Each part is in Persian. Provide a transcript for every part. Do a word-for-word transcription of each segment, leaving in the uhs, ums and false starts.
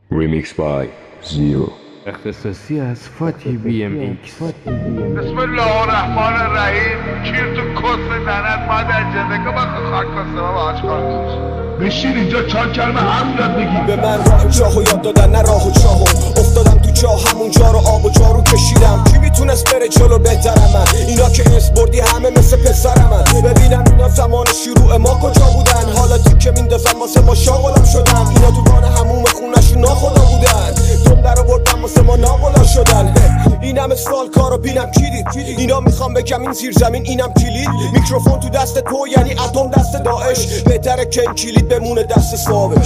Remix by Zero. اختصاصی از فاتی بی ام ایکس. بسم الله الرحمن الرحیم. کیر تو کس ننت مادر جنده که بخوا خاک کسه بابا آشکار دوست بشین اینجا چهار کلمه هم یاد بگی. به من راه چاهو یاد دادن نه راه و چاهو افتادم تو چاه همون جا رو آب و جارو کشیدم. کی میتونست بره جلو بهترم من؟ اینا که اس بردی همه مثل پسرم من. ببینم اینا زمان شروع ما کجا بودن؟ حالا تیکه میندازن واسه ما شاغلم شدن. اینا تو وان هموم خونشون ناخدا بودن. دم در آوردن واسه ما ناغلا شدن. اینم سوال کارو بینم کلید. اینا میخوام بگم این زیر زمین اینم کلید. میکروفون تو دست تو یعنی اتم دست داعش. بهتره که این کلید بمونه دست صابش.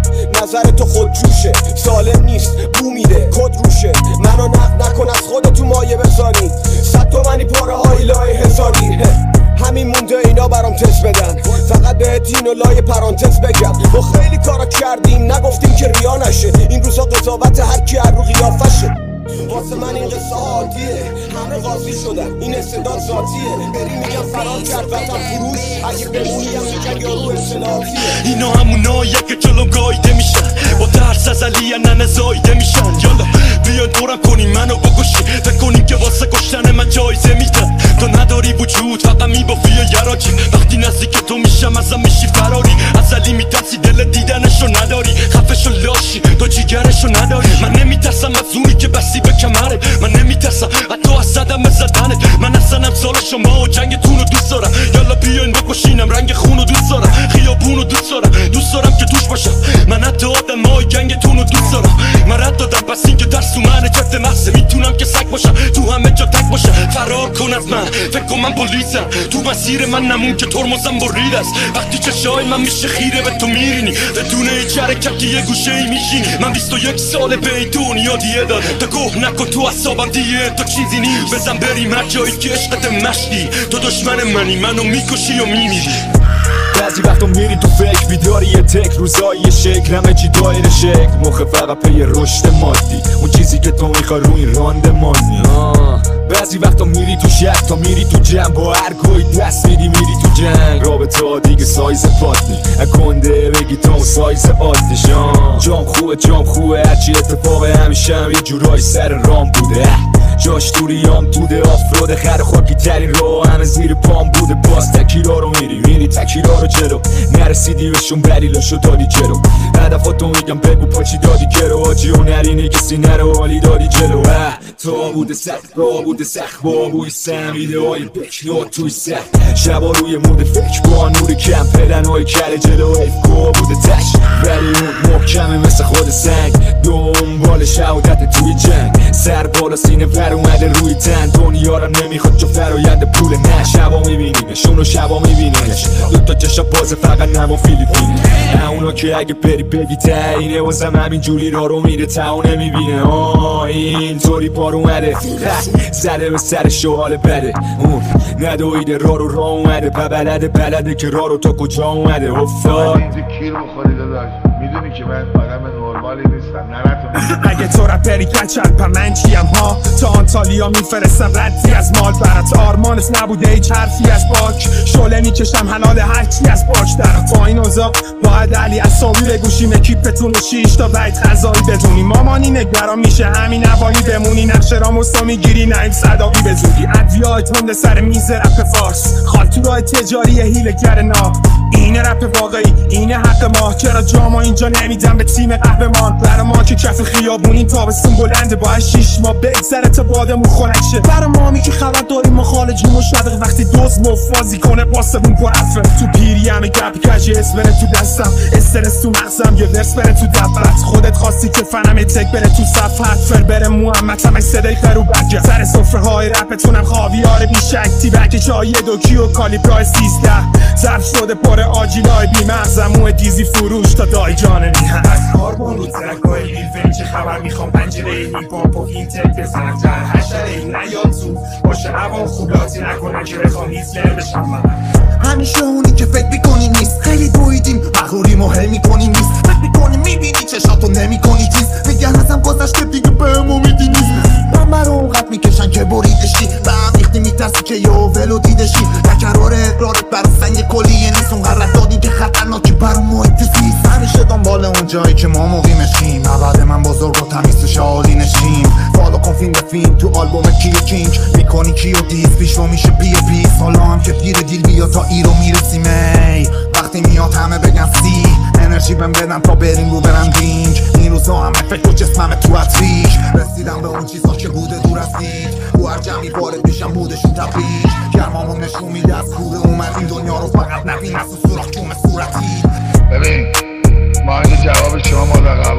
نظر تو خود جوشه سالم نیست بو میده کد روشه. منو نقد نکن از خودتو مایه بزانی. صد تومنی پاره های لای هزاری. همین مونده اینا برام تست بدن. فقط بهت اینو لای پرانتز بگم ما خیلی کارا کردیم نگفتیم که ریا نشه. این روزا قضاوت هر کی هر رو قیافشه. واسه من این قصه عادیه همه قاضی شدن این استعداد ذاتیه. بری میگم فرار کرد وطن فروش اگه بمونیم میگن یارو اصطلاحیه. اینا همونایی که جلو گایده میشن با ترس از علی ننه زایده میشن. یالا بیاید برم کنیم منو بکشی فکر کنیم که واسه کشتن من جایزه میدن. تو نداری وجود فقط میبافی یا یراجی. وقتی نزدیک تو میشم ازم میشی فراری. از علی میترسی دل دیدنشو نداری. خفشو لاشی تو جیگرشو نداری. من نمیترسم از اونی که بستی به کمره. من نمیترسم حتی از زدم به زدنت. من اصلا امسال شما و جنگتون رو دوست دارم. یالا بیاین بکشینم رنگ خون رو دوست دارم. خیابون رو دوست دارم دوست دارم که توش باشم. من حتی آدم های جنگتون رو دوست دارم. من رد دادم پس این که درس تو من جفت محضه. میتونم که سگ باشم تو همه جا تک باشم. فرار کن از من فکر کن من پلیسم. تو مسیر من نمون که ترمزم برید است. وقتی چشای من میشه خیره به تو میرینی. بدون هیچ حرکتی یه گوشه ای میشینی. من بیست و یک سال به دنیا دیه دادم. تا گوه نکن تو اصابم دیگه تو چیزی نیست. بزن بریم هر جایی که عشقت مشتی. تو دشمن منی منو میکشی و میمیری. بعضی وقتا میری تو فکر بیداری یه تک روزایی یه شکل همه چی دایر شکل. مخه فقط پی رشد مادی اون چیزی که تو میخوای روی رانده مانی. بعضی وقتا میری تو شک تا میری تو جنگ با هر گوی دست میری میری تو جنگ. رابطه ها دیگه سایز پاتنی اکنده بگی تا اون سایز عادیشان. جام خوبه جام خوبه هرچی اتفاق همیشه هم یه جورایی سر رام بوده. جاش دوریام بوده آفرود خر خاکی ترین رو همه زیر پام بوده. باز تکیرا رو میری میری تکیرا رو جلو نرسیدی بهشون بریلاشو دادی جلو. هدفاتو میگم بگو پاچی دادی گرو. آجی اون نرینی کسی نرو حالی دادی جلو. تا بوده سخت با بوده سخت با بوی سمیده های بکنو توی سخت. شبا روی مود فکر با نور کم پلن های کل جلو افکا بوده تش. ولی اون محکمه مثل خود سنگ دنبال شهادت توی جنگ. سر بالا سینه پر اومده روی تن. دنیا را نمیخواد جو فراید پول نه. شبا میبینیمش اونو شبا میبینیمش. دوتا چشا بازه فقط نما فیلیپینه. اونا که اگه بری بگی تاینه واسم همین جوری را رو میره تا اون نمیبینه. آه اینطوری پار اومده زده به سر شوال بده. اون ندویده را رو را اومده و بلده بلده که را رو تا کجا اومده. افتاد اینجا کیر بخوری داداش. میدونی که من آدم نرمالی نیستم نرتون. اگه تو رپری کچل پا من چیم ها. تا آنتالیا میفرستم ردی از مال برات. آرمانت نبوده هیچ حرفی از باک. شله میکشم حلال هرچی از باک درم. با این اوضاع باید علی اصابی بگوشیم اکیپتون و شیش تا بیت غذایی بدونی. مامانی نگران میشه همین اوانی بمونی. نقشه را مستو میگیری نیم صداقی بزودی. ادویای تند سر میز رپ فارس. خالتورای تجاری هیلگر ناب. اینه رپ واقعی اینه حق ما. چرا جاما اینجا نمیدم به تیم قهرمان. برا ما که کف خیابونی تابستون بلنده باید شیش ما بگذره تا بادمون خنک شه. برا مامی که خبر داریم ما خالجی مشتاق. وقتی دوز مفازی کنه پاسمون پرفه. تو پیری همه گپ کجی اس بره تو دستم. استرس تو مغزم یه ورس بره تو دفتر. خودت خواستی که فنم تک بره تو صفحه. فر بره محمد هم صدای خرو بجه. سر سفره های رپتونم خاویار بیشک. تیبک جای دوکی و کالیبرای سیزده. ظرف شده پر آجیلای بی مغزم. موه دیزی فروش تا دای جان میهن. از کاربون رو ترکای لیلفن چه خبر میخوام پنجره این پاپ و این تک بزنم. جن حشره این نیاد تو باشه هوا خوبلاتی نکنن که بخوام هیتلر بشم من. همیشه اونی که فکر میکنی نیست. خیلی دویدیم مغروری مهم میکنی نیست. فکر میکنی میبینی چشاتو نمیکنی چیز. بگه هستم گذشته دیگه بهم امیدی نیست. من برو اونقدر میکشن که بریدشی. به هم ریختی میترسی که یه ولو دیدشی. تکرار اقرارت برا سنگ کلیه نیست. اونقدر دادی که خطرناکی برا محیط زیست. همیشه دنبال اون جایی که ما مقیمشیم. بعد من بزرگ و تمیز تو شادی نشیم فالو کن فیلم به فیلم تو آلبوم کیو کینگ میکنی کیو دیز پیش رو میشه پی پیس حالا هم که پیر دیل بیا تا ایرو میرسیم ای وقتی میاد همه بگن سی انرژی بهم بدن تا بریم رو برندینگ این روزا همه فکر و جسمم تو اتریش رسیدم به اون چیزا که بوده دور از دید تو هر جمعی وارد میشم بودشون تبریک گرمامون نشون میده از کوره اومد این دنیا رو فقط نبین از سوراخ چوم صورتی ببین ما اگه جواب شما مادر